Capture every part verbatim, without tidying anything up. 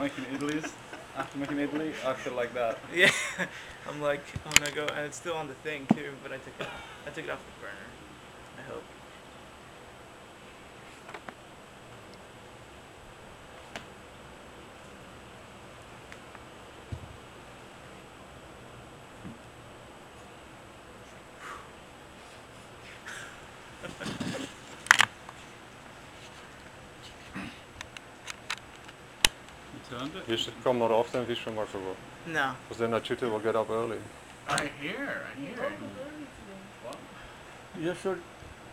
Making idlis, after making idli, I feel like that. Yeah, I'm like, I'm gonna go, and it's still on the thing too, but I took it off. I took it off the burner. I hope. You turned it? You should come more often, Vishwamartava. No. Because then Achyuta will get up early. I hear, I hear. What? You should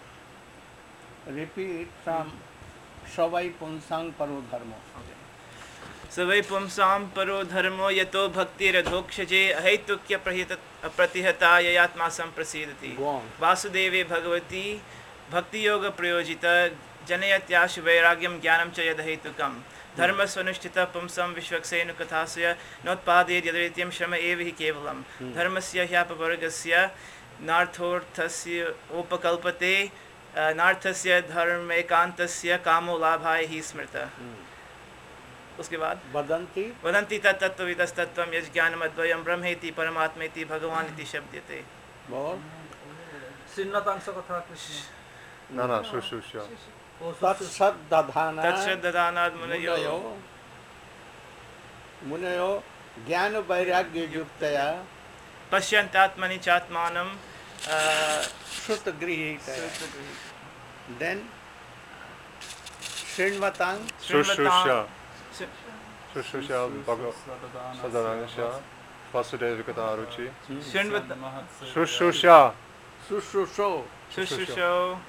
repeat from Savai Punsang Paro Dharma. सवै पुंसां परो धर्मो यतो भक्तिरधोक्षजे अहैतुक्य प्रतिहता ययात्मा संप्रसीदति वासुदेवे भगवती भक्ति योग प्रयोजित जनयत्याशु वैराग्यम ज्ञानम च यदहेतुकम धर्मस्वनुष्ठित पुंसं विश्वक्सेनु कथास्य नोत्पादेत यद्वेत्यं श्रम एव हि केवलम धर्मस्य ह्यापवर्गस्य नार्थोर्थस्य उपकल्पते नार्थस्य धर्मेकान्तस्य कामो लाभाय हि स्मृतः. उसके बाद वदन्ति वदन्ति तत्त्वविदस्तत्त्वं यज्ञानमद्वयं ब्रह्मेति परमात्मेति भगवानिति शब्दते. और श्रीनाथांश कथा कृष्ण No, no, Shushusha. तत्सद्दधाना तत्सद्दधानाद् मुनयो मुनयो ज्ञान वैराग्य युक्तया पश्यन्तात्मनि चात्मानं श्रुतगृहीतया. Then शृण्वतां Shushusha. Shushusha Bhagavat Sadhanasya Vasudevika Ruchi. Shushusha. शुश्रूषो शुश्रूषो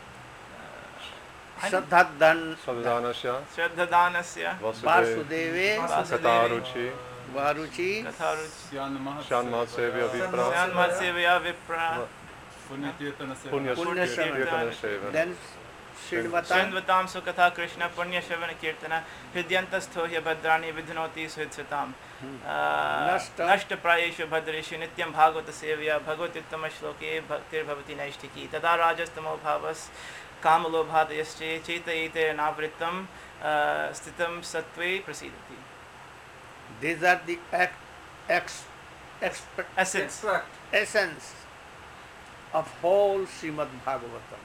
श्रद्धादन Sadhanasya श्रद्धादानस्य वासुदेवे Kataruchi. वारुचि कथारुचि Shanmatsevya Vipra. स्यान्मात्सेवया विप्रा Punya पुण्यश्रवण. Seva. Then शृण्वतां शृण्वतां सुकथा कृष्ण पुण्यश्रवण कीर्तन हृदयन्तस्थो ह्यभद्राणि विध्नोति सुहृत्सतां नष्टप्रायेषु भद्रेषु नित्यं भागवत सेवया भगवत्युत्तमश्लोके भक्तिर्भवति नैष्ठिकी तदा राजस्तमो भावस् कामलोभादयश्चे चेतयेतेनावृत्तं स्थितं सत्त्वे प्रसीदति. These are the ex, ex, ex, Essence. essence of whole Srimad Bhagavatam.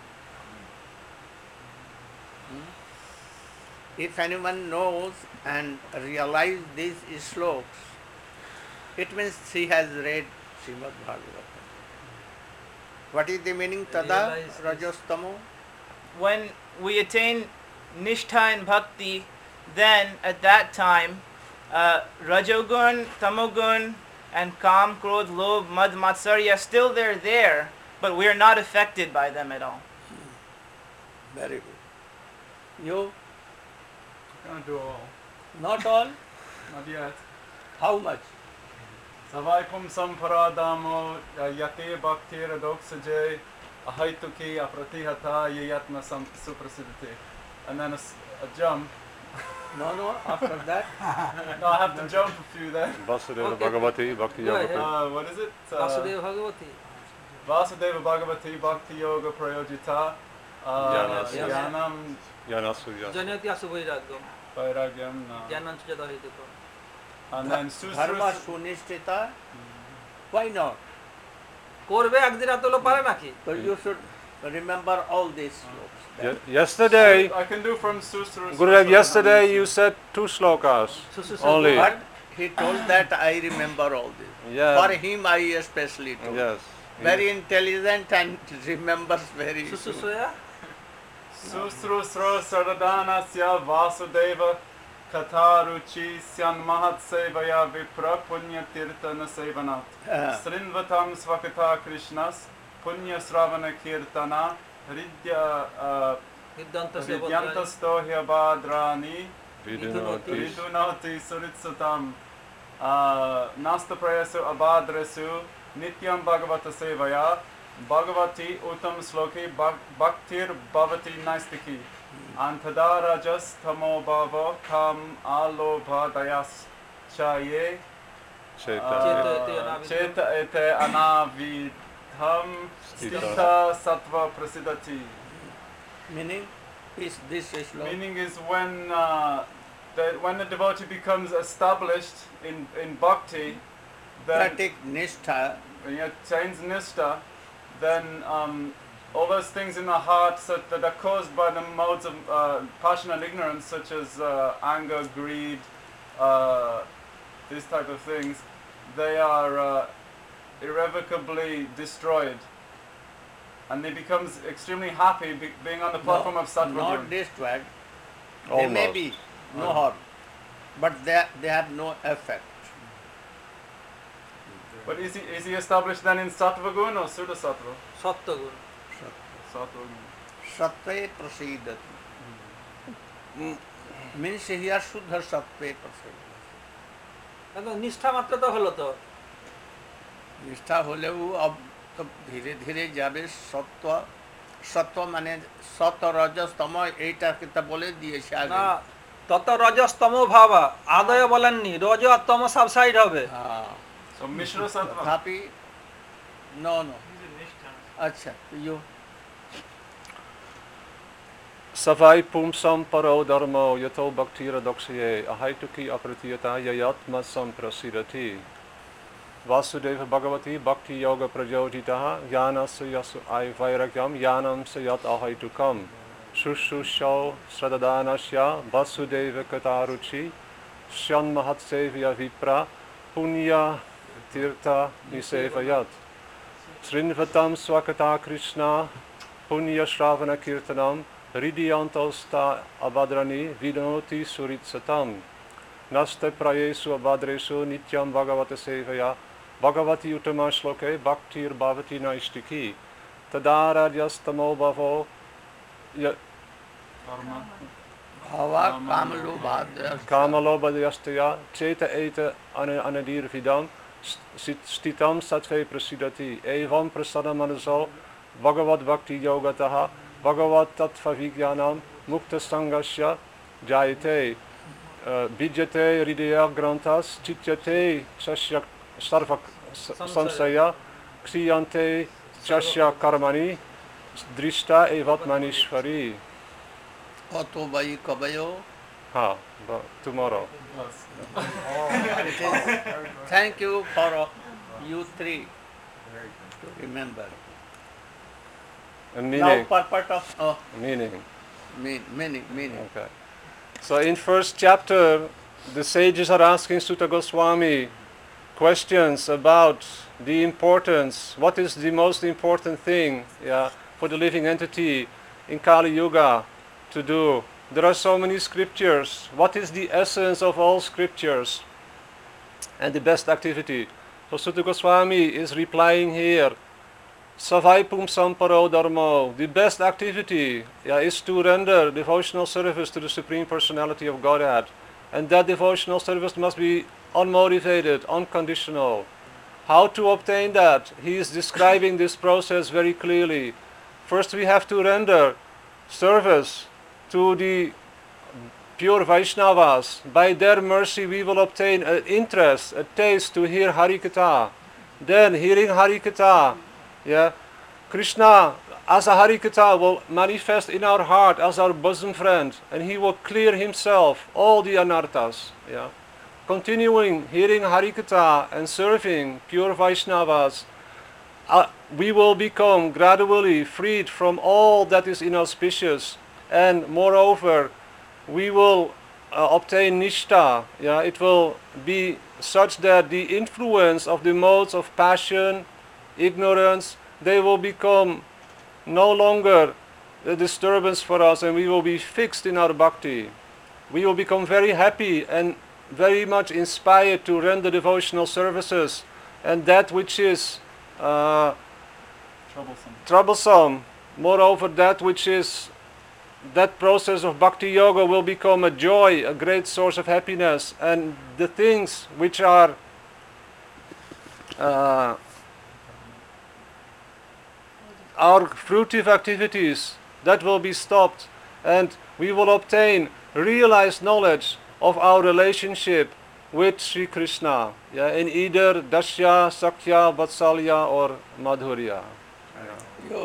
If anyone knows and realizes these slokas, it means he has read Srimad Bhagavatam. What is the meaning? Tada Rajostamo? When we attain Nishtha and Bhakti, then at that time uh, Rajogun, Tamogun and Kam, Krodh, Lobh, Mad, Matsarya, still they're there, but we are not affected by them at all. Very good. You? Can't do all. Not all? Not yet. How much? Savaipum samparadamo yate bhaktir adoksaje ahaituki apratihata yayatma suprasidati. And then a, a jump. No, no, after that. No, I have to jump a few then. Vasudeva Okay. Bhagavati Bhakti Go Yoga. ahead. Uh, what is it? Uh, Vasudeva Bhagavati. Vasudeva Bhagavati Bhakti Yoga Prayojita uh, Jnana- Jnanam Yanasuya. जनयति असुभैराग्यम Vairagyam uh, ज्ञानं च यदहेतुकम्. and then Dharma Susrus Sunishtita. Why not? করবে একদিন এত লোক পারে নাকি? So you should remember all these slokas. Ye- yesterday, I can do from Susrus. Gurudev, yesterday you said two slokas only. But he told that I remember all this. Yeah. For him I especially told. Yes. Very intelligent and remembers very soon. सुसुसोया Susrusro Saradanasya Vasudeva Kataruchi Syan Mahat Sevaya Vipra Punya Tirtana Sevanat Uh, Srinvatam Svakata Krishnas Punya Sravana Kirtana Ridya uh, सिद्धान्तस्य Vidyantastohya Badrani Vidunoti. Vidunati Suritsatam uh, Nasta Prayasu Abadresu Nityam Bhagavata Sevaya Bhagavati Uttam Sloki Bhak- Bhaktir Bhavati Naistiki Antada Rajas Tamo Bhava Kam Alobha Dayas Chaye Cheta. Cheta Ete Anavidham Stita Sattva Prasidati. meaning is this sloka. Meaning is when uh, that when the devotee becomes established in, in bhakti, then pratik nishtha, when he attains nishta, then um, all those things in the heart such that are caused by the modes of uh, passion and ignorance, such as uh, anger, greed, uh, these type of things, they are uh, irrevocably destroyed. And he becomes extremely happy be- being on the platform no, of Sattva not Guna. destroyed. They may Almost. be no harm, but they they have no effect. But is he is he established then in Sattva Guna or Suddha Sattva? সত্য গুণ Sattva Guna. Sattve prasidati. Means here Shuddha Sattve prasidati. একদম নিষ্ঠা মাত্র তো হলো তো निष्ठा হলেও अब तो धीरे धीरे যাবে সত্য সত্য মানে সত রজস তম এইটা কিতা বলে দিয়েছে আগে না তত রজস্তম ভাবা আদয় বলেননি রজ আর তম সব সাইড হবে হ্যাঁ So Mishra Sattva. তথাপি no no These are Nishtha. আচ্ছা you Savai pumsam paro dharmo yato bhaktira dokshaye ahaituki apratiyata yayatma samprasidati. Vasudeva Bhagavati Bhakti Yoga Prajodhitaha Jnanasya yasu ai vairagyam Jnanam sayat ahaitukam Shushusho Sradadanasya Vasudeva Kataruchi Shyan Mahatsevya Vipra Punya Tirtha Nisevayat Srinvatam Swakata Krishna Punya Shravana Kirtanam Ridyantosta Avadrani Vidnoti Suritsatam Naste Prayesu Abadresu Nityam Bhagavata Sevaya Bhagavati Uttama Shloke Bhaktir Bhavati Naishtiki Tadaradyastamo Bhavo ভাবা কামলো ভাদ Kamalobhadyastaya Cheta Eta Anadir Vidam Stitam Satve Prasidati Evam Prasadamanaso Bhagavad Bhakti Yogataha Bhagavad Tattva Vigyanam Mukta Sangasya Jayate Bijate Hridaya Granthas Chityate Sasya Sarva Samsaya Ksiyante Chasya Karmani Drishta Evatmanishvari. কত বাই কবয়ো Ha, but tomorrow. Thank you for you three to remember And now meaning. Purport of Meaning. Meaning meaning Okay. So in first chapter, the sages are asking Sutta Goswami questions about the importance, what is the most important thing yeah, for the living entity in Kali Yuga to do. There are so many scriptures. What is the essence of all scriptures and the best activity? So Sutta Goswami is replying here, Savai Pumsam Paro Dharmo, the best activity yeah, is to render devotional service to the Supreme Personality of Godhead. And that devotional service must be unmotivated, unconditional. How to obtain that? He is describing this process very clearly. First we have to render service to the pure Vaishnavas. By their mercy we will obtain an interest, a taste to hear Harikatha. Then hearing Harikatha, yeah, Krishna as a Harikatha will manifest in our heart as our bosom friend, and he will clear himself all the anarthas. Yeah. Continuing hearing Harikatha and serving pure Vaishnavas, uh, we will become gradually freed from all that is inauspicious, and moreover, we will uh, obtain Nishtha. Yeah, it will be such that the influence of the modes of passion, ignorance, they will become no longer a disturbance for us, and we will be fixed in our bhakti. We will become very happy and very much inspired to render devotional services, and that which is uh, Troublesome. troublesome, moreover that which is that process of bhakti yoga will become a joy, a great source of happiness, and the things which are uh, our fruitive activities, that will be stopped, and we will obtain realized knowledge of our relationship with Sri Krishna, yeah, in either Dasya, Sakya, Vatsalya or Madhurya. You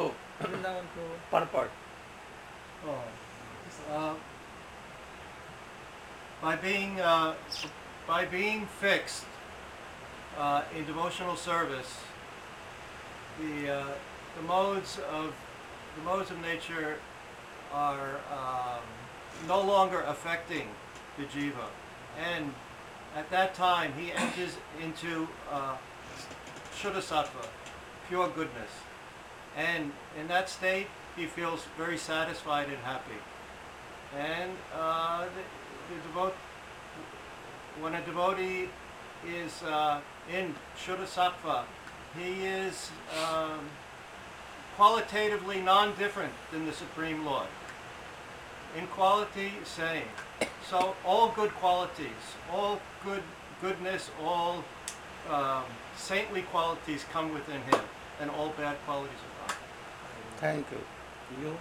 purport Oh, uh, by being uh, by being fixed uh, in devotional service, the uh, the modes of the modes of nature are um, no longer affecting the jiva, and at that time he enters into uh, Shuddhasattva, pure goodness, and in that state he feels very satisfied and happy. And uh, the, the devote, when a devotee is uh, in Shuddhasattva, he is um, qualitatively non-different than the Supreme Lord. In quality, same. So all good qualities, all good goodness, all um, saintly qualities come within him, and all bad qualities are gone. Thank you. You?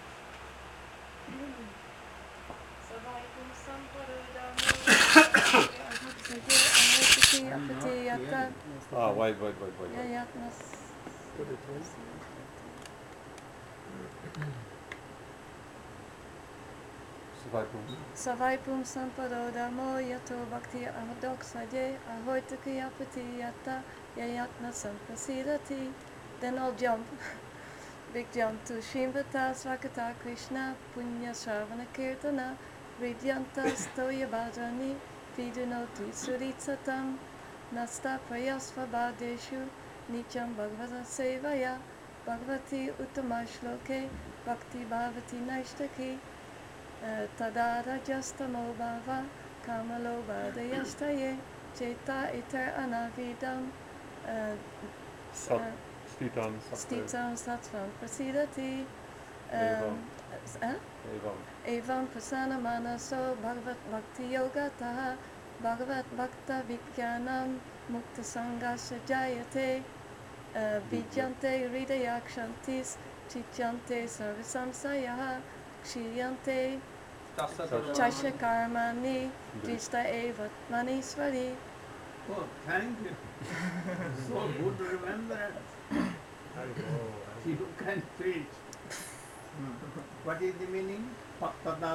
Ah, wait, wait, wait, wait. wait. Savaipum Samparodamo Yato Bhakti Ahodoksaje Ahoitakiyapati Yata Yayatna Sampasidati. Then I'll jump. Big jump to Shimvata Swakata Krishna Punya Sravana Kirtana Vidyanta Stoya Bhajani Vidunoti Suritsatam Nasta Prayasvabadeshu Nityam Bhagavata Sevaya Bhagavati Uttamashloke Bhakti Bhavati Naishtaki Tada Rajastamo Bhava Kamalo Bhadayastaye Cheta Iter Anavidam Stitam Stitam Sattvam Prasidati Evam. eh? Evam. Evam Prasana Manaso Bhagavat Bhakti Yogataha Bhagavat Bhakta Vijnanam Mukta Sangasha Jayate Vijyante Hridayakshantis Chityante Sarvasamsayaha Kshiyante Chasha Karmani Drishta Eva Maniswari. Oh, thank you. So good remembrance. You can preach. What is the meaning? Bhaktadas.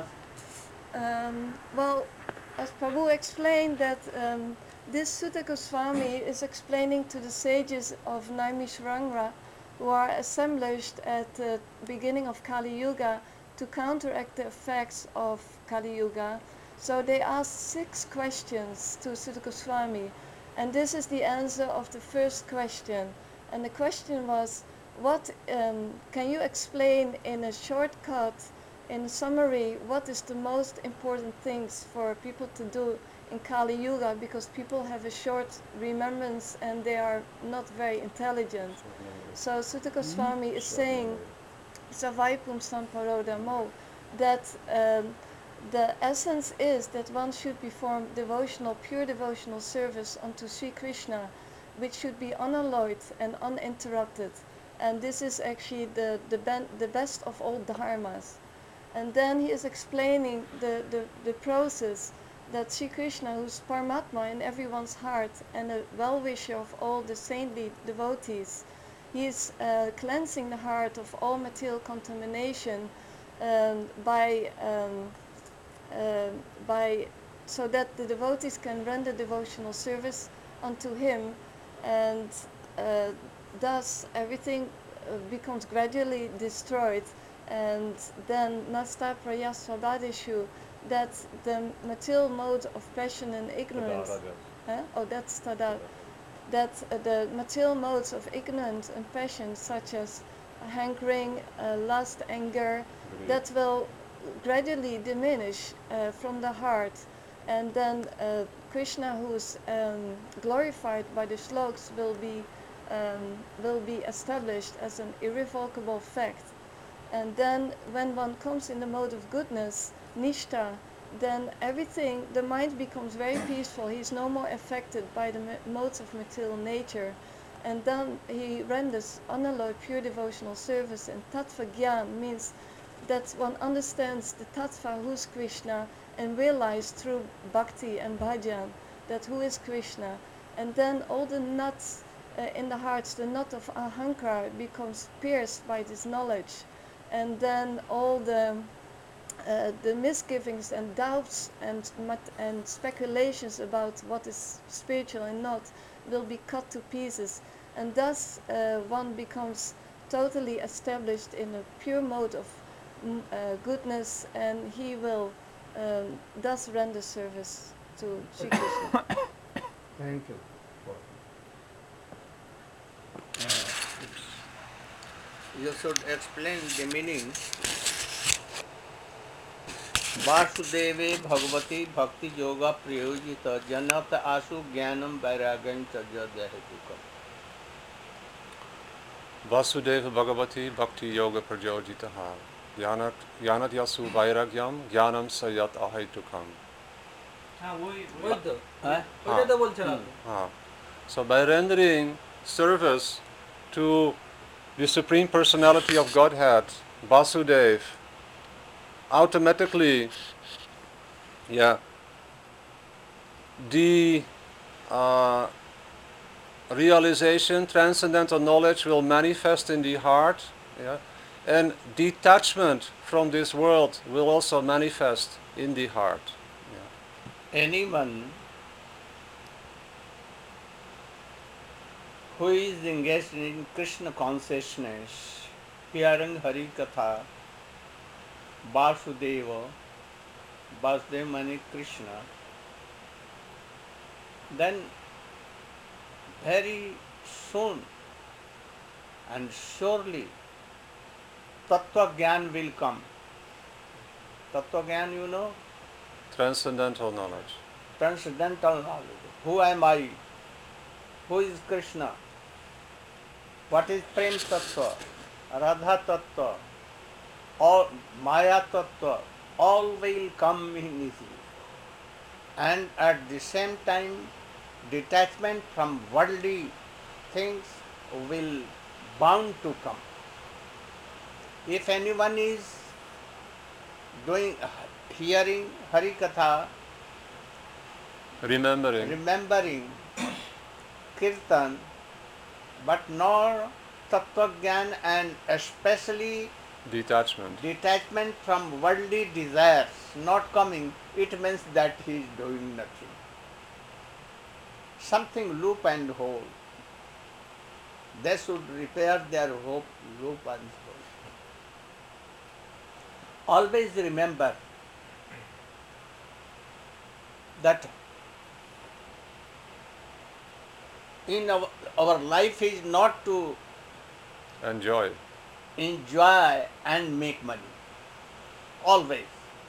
Um, well, as Prabhu explained that um, this Sutta Goswami is explaining to the sages of Naimisharanga who are assembled at the beginning of Kali Yuga to counteract the effects of Kali Yuga. So they asked six questions to Sutta Goswami, and this is the answer of the first question. And the question was, what um, can you explain in a shortcut, in a summary, what is the most important things for people to do in Kali Yuga, because people have a short remembrance and they are not very intelligent. So Sutta Goswami is saying, Savaipum Samparodamo, that um, the essence is that one should perform devotional, pure devotional service unto Sri Krishna, which should be unalloyed and uninterrupted. And this is actually the, the, ben- the best of all dharmas. And then he is explaining the, the, the process that Sri Krishna, who's Paramatma in everyone's heart and a well-wisher of all the saintly devotees, he is uh, cleansing the heart of all material contamination um, by, um, uh, by so that the devotees can render devotional service unto him, and uh, thus everything uh, becomes gradually destroyed. And then Nasta Prayasvabadeshu, that the material mode of passion and ignorance, huh? oh that's tada, that uh, the material modes of ignorance and passion, such as hankering, uh, lust, anger, that will gradually diminish uh, from the heart. And then uh, Krishna, who is um, glorified by the shlokas, will be um, will be established as an irrevocable fact. And then when one comes in the mode of goodness, Nishtha, then everything, the mind becomes very peaceful. He is no more affected by the modes of material nature. And then he renders unalloyed pure devotional service. And Tattva Gyan means that one understands the Tattva, who's Krishna, and realizes through bhakti and bhajan that who is Krishna. And then all the nuts uh, in the hearts, the nut of ahankara, becomes pierced by this knowledge. And then all the uh, the misgivings and doubts and mat- and speculations about what is spiritual and not will be cut to pieces, and thus uh, one becomes totally established in a pure mode of mm, uh, goodness, and he will um, thus render service to Sri Krishna. Thank you. You should explain the meaning. वासुदेवे भगवती भक्ति योगा प्रयोजित जनत आशु ज्ञानम वैराग्यं च जहेतुकम्. Vasudeva Bhagavati Bhakti Yoga Prajojitaha Yanat Yanat Yasu Vairagyam Jnanam Sayat Ahaitukam. हाँ वही ওই তো Huh? ওইটা তো বলছেন আপনি Ah. So by rendering service to the Supreme Personality of Godhead, Vasudeva, automatically, yeah, the uh, realization, transcendental knowledge will manifest in the heart, yeah, and detachment from this world will also manifest in the heart. Yeah. Anyone who is engaged in Krishna consciousness, hearing Hari Katha, Vasudeva, Vasudeva meaning Krishna, then very soon and surely Tattva Gyan will come. Tattva Gyan, you know, Transcendental knowledge. transcendental knowledge. Who am I? Who is Krishna? What is Prem Tattva, Radha Tattva, all Maya Tattva, all will come in easily. And at the same time, detachment from worldly things will bound to come. If anyone is doing, hearing Hari Katha, Remembering. remembering Kirtan, but nor Tattva Gyan and especially Detachment. detachment from worldly desires not coming, it means that he is doing nothing. Something loop and hole. They should repair their hope, loop and hole. Always remember that in our, our life is not to Enjoy. enjoy and make money. Always.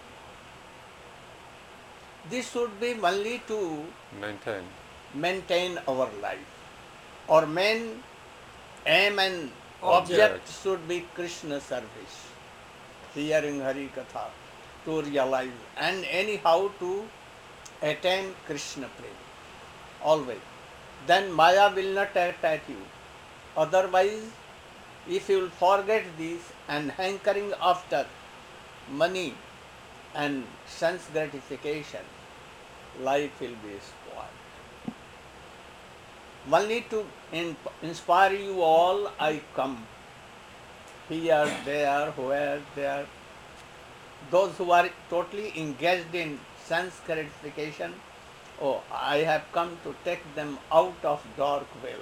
This should be only to Maintain. maintain our life. Our main aim and Object. object should be Krishna service. Hearing Hari Katha to realize and anyhow to attain Krishna prema. Always. Then Maya will not attack you. Otherwise, if you will forget this and hankering after money and sense gratification, life will be spoiled. Only to in, inspire you all, I come. Here, there, where, there. Those who are totally engaged in sense gratification, oh, I have come to take them out of dark well.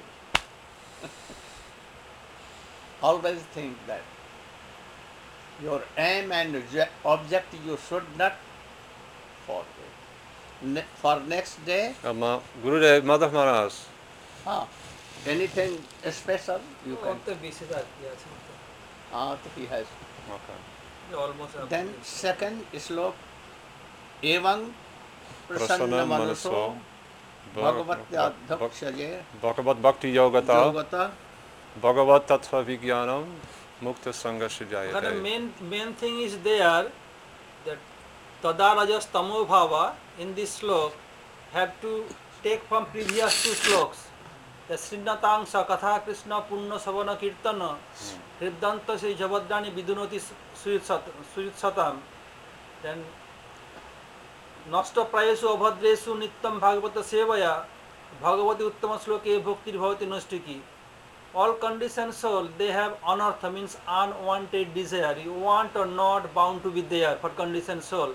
Always think that your aim and object you should not forget. Ne- for next day, Uh, Gurudev, Madhav Maharaj. ah, anything special you can. ওর তো বিশেষ আর কি আছে Ah, he has. Okay. Almost Then second slok, evam prasanna manaso bhagavatya Bhagavat Bhakti Yogata yogata Bhagavat Tattva Vijnanam Mukta Sangha ওখানে Shijayate. Main main thing is there that তদা রজস তমো ভাবা in this shloka have to take from previous two shlokas the শ্রীনাথাংশ কথা কৃষ্ণ পূর্ণ শবন কীর্তন হৃদন্ত সেই জবদ্রাণী বিদুনতি সুয়ুৎসতাম দেন নষ্ট প্রায়েষু অভদ্রেষু নিত্যম ভাগবত সেবয়া ভগবতী উত্তম শ্লোকে ভক্তির ভবতি নষ্টিকি all conditioned soul, they have anartha, means unwanted desire. You want or not, bound to be there for conditioned soul.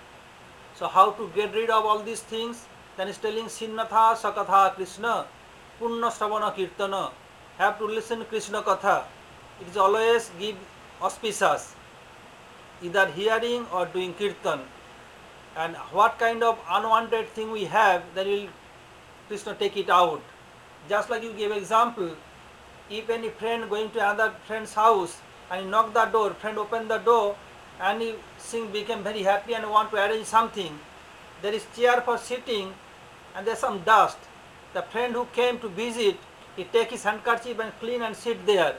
So how to get rid of all these things? Then he's telling Sinnatha Sakatha Krishna, Punna Sravana Kirtana. Have to listen Krishna Katha. It is always give auspicious, either hearing or doing kirtan. And what kind of unwanted thing we have, then will Krishna take it out. Just like you gave example, if any friend going to another friend's house and he knock the door, friend open the door and he sing became very happy and want to arrange something. There is chair for sitting and there is some dust. The friend who came to visit, he take his handkerchief and clean and sit there.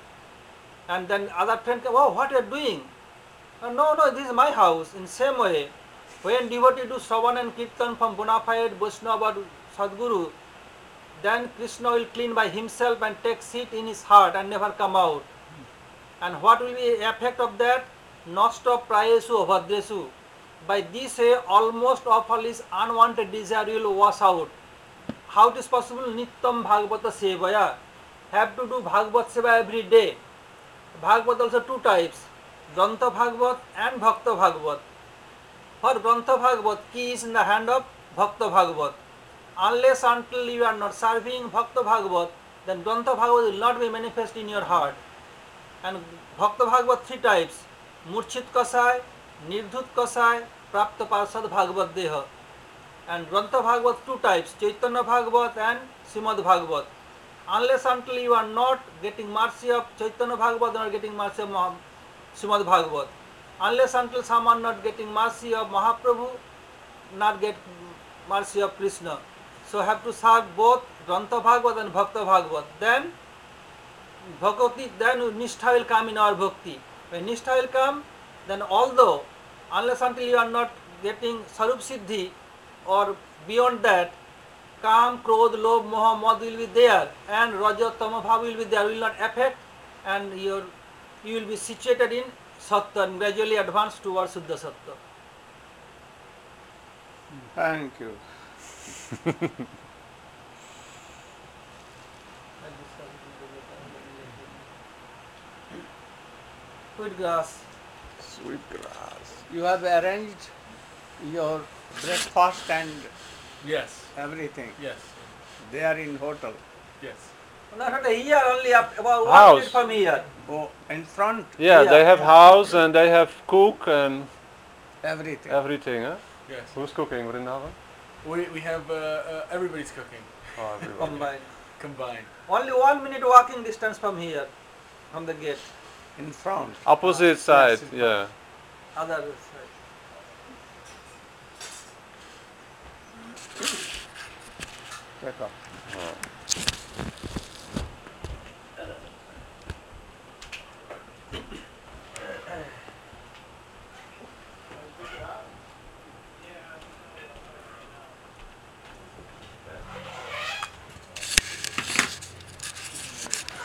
And then other friend come, oh, what you are doing? Oh, no, no, this is my house. In same way, when devotee do Shravan and Kirtan from bona fide Vaishnava or Sadguru, then Krishna will clean by himself and take seat in his heart and never come out. And what will be the effect of that? Nasta prayesu bhadresu. By this way, almost of all his unwanted desire will wash out. How it is possible? Nittam Bhagavata Sevaya. Have to do Bhagavat Seva every day. Bhagavat also two types, Grantha Bhagavat and Bhakta Bhagavat. For Grantha Bhagavat, key is in the hand of Bhakta Bhagavat. Unless until you are not serving Bhakta Bhagavat, then Grantha Bhagavat will not be manifest in your heart. And Bhakta Bhagavat three types, Murchit Kasai, Nirdhut Kasai, Prapta Parsad Bhagavat Deha. And Grantha Bhagavat two types, Chaitanya Bhagavat and Srimad Bhagavat. Unless until you are not getting mercy of Chaitanya Bhagavat, or getting mercy of Srimad Bhagavat. Unless until some are not getting mercy of Mahaprabhu, not get mercy of Krishna. So have to serve both Grantha Bhagavat and Bhakta Bhagavat. Then Bhagavati, then Nishtha will come in our bhakti. When Nishtha will come, then although, unless until you are not getting Sarup Siddhi or beyond that, Kam, Krodh, Lobh, Moha, Mad will be there and Raja, Tama Bhav will be there, will not affect, and your, you will be situated in Sattva and gradually advance towards Suddha Sattva. Thank you. Sweet grass. Sweet grass. You have arranged your breakfast and Yes. everything. Yes. They are in hotel. Yes. Not here, only up, about one House. minute from here. Oh, in front, Yeah, Yeah. they have house and they have cook and everything. everything. Huh? Yes. Who's cooking? Vrindavan? We we have uh, uh, everybody's cooking Oh, everybody. Combined. combined. Only one minute walking distance from here, from the gate, In front. Opposite side, Yes. yeah. other side. Take up. Oh.